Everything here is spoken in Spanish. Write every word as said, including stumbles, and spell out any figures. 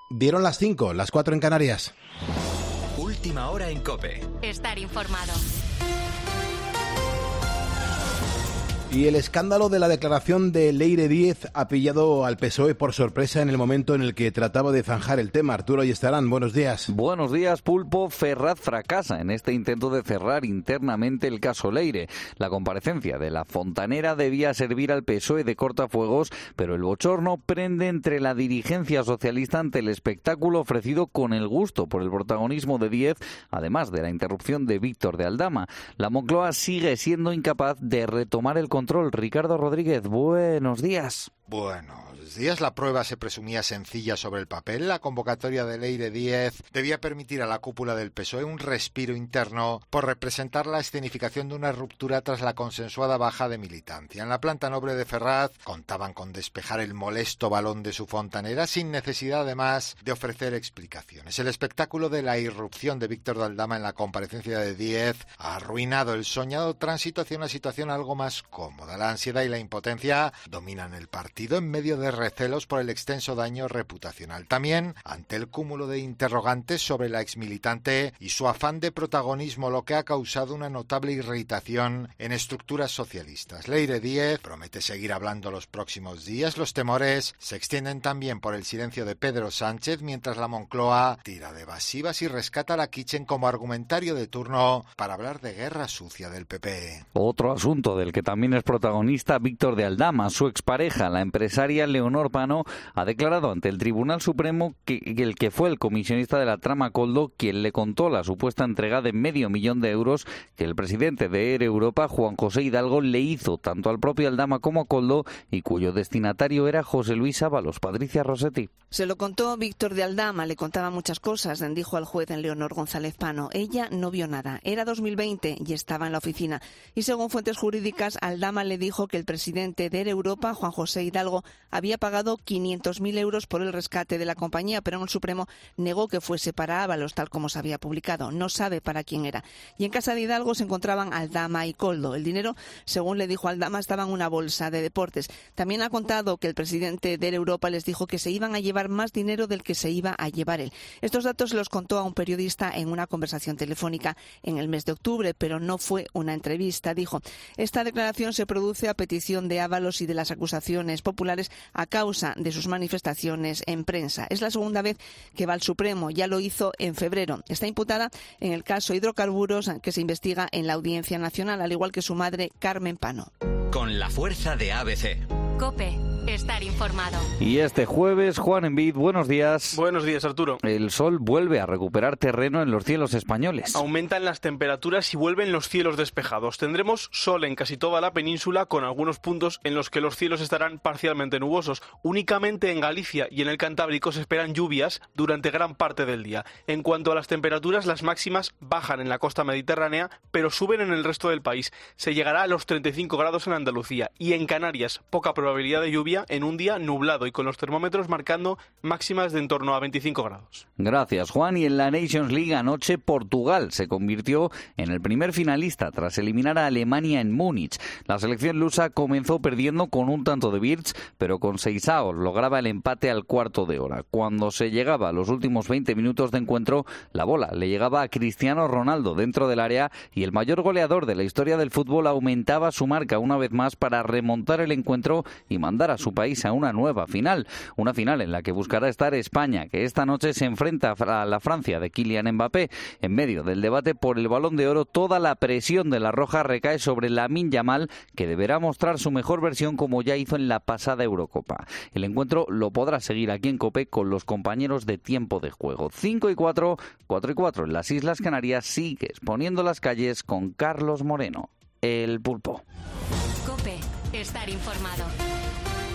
Dieron las cinco, las cuatro en Canarias. Última hora en COPE. Estar informado. Y el escándalo de la declaración de Leire Díez ha pillado al P S O E por sorpresa en el momento en el que trataba de zanjar el tema. Arturo Ayestarán, buenos días. Buenos días, Pulpo. Ferraz fracasa en este intento de cerrar internamente el caso Leire. La comparecencia de la fontanera debía servir al P S O E de cortafuegos, pero el bochorno prende entre la dirigencia socialista ante el espectáculo ofrecido con el gusto por el protagonismo de Díez, además de la interrupción de Víctor de Aldama. La Moncloa sigue siendo incapaz de retomar el control. Ricardo Rodríguez, buenos días. Buenos días. La prueba se presumía sencilla sobre el papel. La convocatoria de Leire Díez debía permitir a la cúpula del P S O E un respiro interno por representar la escenificación de una ruptura tras la consensuada baja de militancia. En la planta noble de Ferraz contaban con despejar el molesto balón de su fontanera sin necesidad además de ofrecer explicaciones. El espectáculo de la irrupción de Víctor de Aldama en la comparecencia de Díez ha arruinado el soñado tránsito hacia una situación algo más cómoda. La ansiedad y la impotencia dominan el partido en medio de recelos por el extenso daño reputacional. También ante el cúmulo de interrogantes sobre la exmilitante y su afán de protagonismo, lo que ha causado una notable irritación en estructuras socialistas. Leire Díez promete seguir hablando los próximos días. Los temores se extienden también por el silencio de Pedro Sánchez, mientras la Moncloa tira de evasivas y rescata a la Kitchen como argumentario de turno para hablar de guerra sucia del P P. Otro asunto del que también es protagonista Víctor de Aldama. Su expareja, la empresaria Leonor Pano, ha declarado ante el Tribunal Supremo que el que fue el comisionista de la trama Koldo quien le contó la supuesta entrega de medio millón de euros que el presidente de Air Europa, Juan José Hidalgo, le hizo tanto al propio Aldama como a Koldo y cuyo destinatario era José Luis Ábalos. Patricia Rossetti. Se lo contó Víctor de Aldama, le contaba muchas cosas, dijo al juez en Leonor González Pano. Ella no vio nada. Era dos mil veinte y estaba en la oficina. Y según fuentes jurídicas, Aldama le dijo que el presidente de Air Europa, Juan José Hidalgo, había pagado quinientos mil euros por el rescate de la compañía, pero en el Supremo negó que fuese para Ábalos, tal como se había publicado. No sabe para quién era. Y en casa de Hidalgo se encontraban Aldama y Koldo. El dinero, según le dijo Aldama, estaba en una bolsa de deportes. También ha contado que el presidente de Air Europa les dijo que se iban a llevar más dinero del que se iba a llevar él. Estos datos los contó a un periodista en una conversación telefónica en el mes de octubre, pero no fue una entrevista. Dijo, esta declaración se produce a petición de Ábalos y de las acusaciones populares a causa de sus manifestaciones en prensa. Es la segunda vez que va al Supremo, ya lo hizo en febrero. Está imputada en el caso Hidrocarburos que se investiga en la Audiencia Nacional, al igual que su madre Carmen Pano. Con la fuerza de A B C. COPE. Estar informado. Y este jueves, Juan Envid, buenos días. Buenos días, Arturo. El sol vuelve a recuperar terreno en los cielos españoles. Aumentan las temperaturas y vuelven los cielos despejados. Tendremos sol en casi toda la península, con algunos puntos en los que los cielos estarán parcialmente nubosos. Únicamente en Galicia y en el Cantábrico se esperan lluvias durante gran parte del día. En cuanto a las temperaturas, las máximas bajan en la costa mediterránea, pero suben en el resto del país. Se llegará a los treinta y cinco grados en Andalucía y en Canarias, poca probabilidad de lluvia en un día nublado y con los termómetros marcando máximas de en torno a veinticinco grados. Gracias, Juan. Y en la Nations League anoche, Portugal se convirtió en el primer finalista tras eliminar a Alemania en Múnich. La selección lusa comenzó perdiendo con un tanto de Wirtz, pero con Seixao lograba el empate al cuarto de hora. Cuando se llegaba a los últimos veinte minutos de encuentro, la bola le llegaba a Cristiano Ronaldo dentro del área y el mayor goleador de la historia del fútbol aumentaba su marca una vez más para remontar el encuentro y mandar a su país a una nueva final. Una final en la que buscará estar España, que esta noche se enfrenta a la Francia de Kylian Mbappé. En medio del debate por el Balón de Oro, toda la presión de la Roja recae sobre Lamine Yamal, que deberá mostrar su mejor versión como ya hizo en la pasada Eurocopa. El encuentro lo podrá seguir aquí en COPE con los compañeros de tiempo de juego. cinco y cuatro, cuatro y cuatro en las Islas Canarias. Sigue exponiendo las calles con Carlos Moreno, el Pulpo. COPE. Estar informado.